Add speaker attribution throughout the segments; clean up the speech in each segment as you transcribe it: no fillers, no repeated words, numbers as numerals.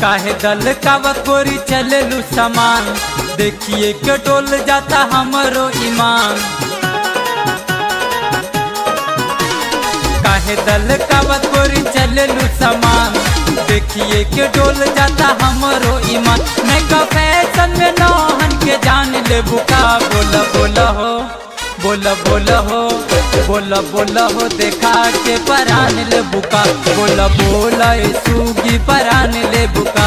Speaker 1: काहे दल कावा कोरी चललू समान, देखिए के डोल जाता हमरो ईमान। काहे दल कावा कोरी चललू समान, देखिए के डोल जाता हमरो ईमान। मैं का फैशन में नौहन के जान ले बुका, बोला बोला हो बोला बोला हो बोला बोला हो, देखा के परान ले बुका, बोला बोला ए सूगी परान ले बुका।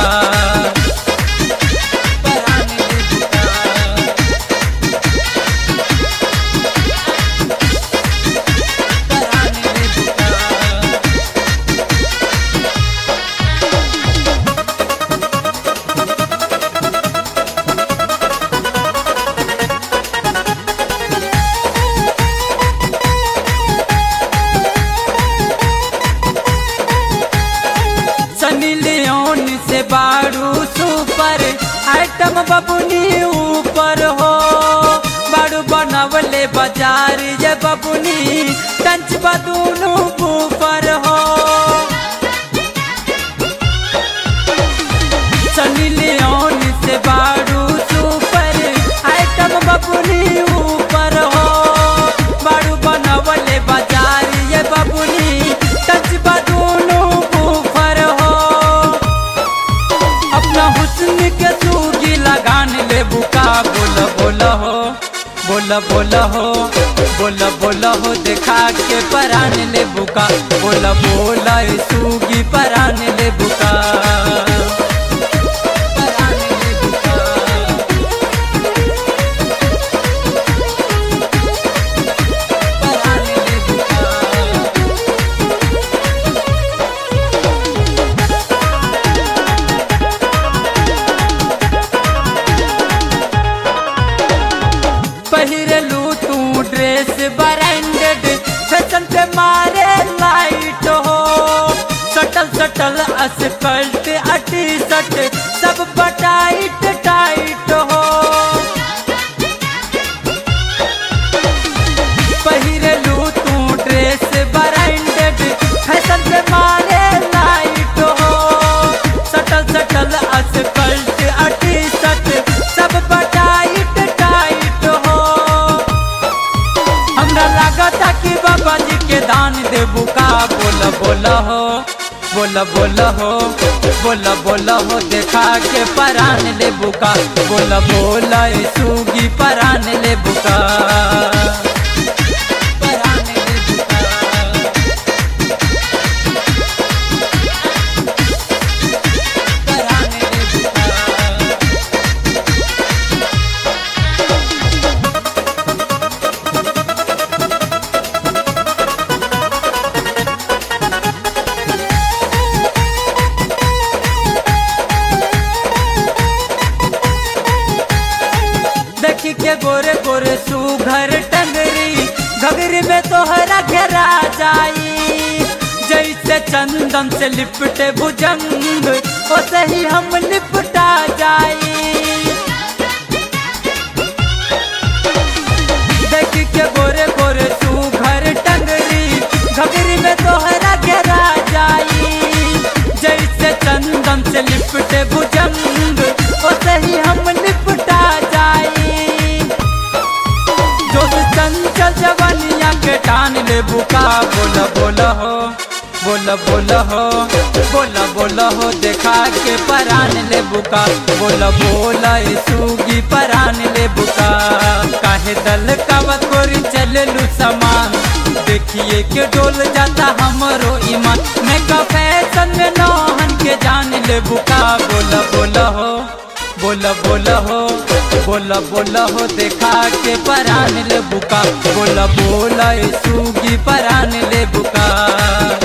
Speaker 1: सनी लियोन से बारू सुपर आइटम बबुनी ऊपर हो, बारू बनवले बाजार ये बबुनी टंच बदूनू ऊपर हो। सनी लियोन से बारू सुपर आइटम बबुनी ऊपर हो, बारू बनवले बाजार ये बबुनी टंच बदूनू ऊपर हो। अपना हुस्न के सूगी लगान ले बुका, बोला बोला हो बोला बोला हो बोला बोला हो, देखा के परान ले बुका, बोला बोला ए सूगी परान ले बुका। पहिरलू तू ड्रेस ब्रांडेड, फैशन पे मारे लाइट हो, सटल सटल अस्कल्ट अटी सट सब बटाइट टाइट हो। पहिरलू तू ड्रेस ब्रांडेड, फैशन पे मारे लाइट हो, सटल सटल अस्कल्ट अटी सट सब बटाइट टाइट हो। हमरा लागता कि बाबा जी के दान दे बुका, बोला बोला हो बोला बोला हो बोला बोला हो, देखा के परान ले बुका, बोला बोला ए सूगी परान ले बुका। परान ले बुका। परान ले बुका। देखी के गोरे गोरे सुघर टंगरी, घगरी में तोहरा घेरा जाई, जैसे चंदन से लिपटे भुजंग वैसे ही हम लिपटा जाई। देखी के गोरे गोरे सुघर टंगरी, घगरी में तोहरा घेरा जाई, जैसे चंदन से लिपटे भुजंग वैसे ही हम लिपटा जाई। चंचल जवानिया के टान ले बुका, बोला बोला हो बोला बोला हो बोला बोला हो, देखा के परान ले बुका, बोला बोला ए सूगी परान ले बुका। काहे दल कावा कोरी चललू समान, देखिए के डोल जाता हमरो ईमान। मैं का फैशन में नौहन के जान ले बुका, बोला बोला हो बोला बोला हो बोला बोला हो, देखा के परान ले बुका, बोला बोला ए सूगी परान ले बुका।